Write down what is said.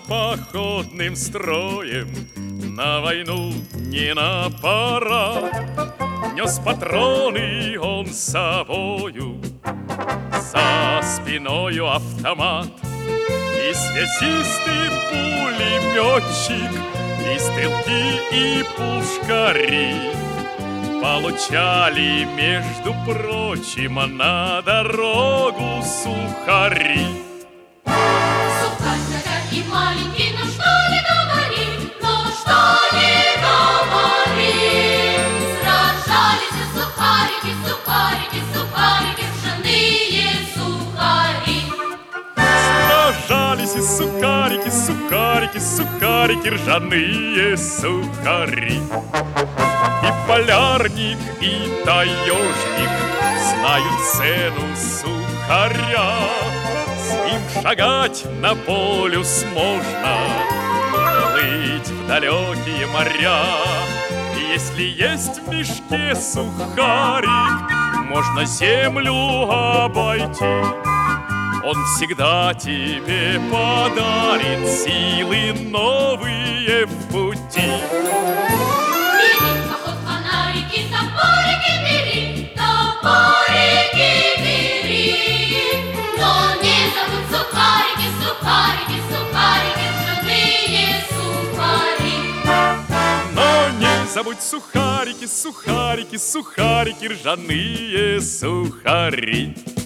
походным строем на войну не на парад. Нес патроны он с собою, за спиною автомат. И связист, и пулеметчик, и стрелки, и пушкари получали, между прочим, на дорогу сухари. Сухарь и маленький, ну что не говори, ну что не говори. Сражались сухарики, сухарики, сухарики, ржаные сухари. Сражались и сухарики, сухарики, сухарики, ржаные сухари. И полярник, и таежник знают цену сухаря. С ним шагать на полюс можно, плыть в далекие моря. И если есть в мешке сухарик, можно землю обойти. Он всегда тебе подарит силы новые в пути. Бери, поход, фонарики, топорики бери, топорики бери. Но не забудь сухарики, сухарики, сухарики, ржаные сухари. Но не забудь сухарики, сухарики, сухарики, ржаные сухари.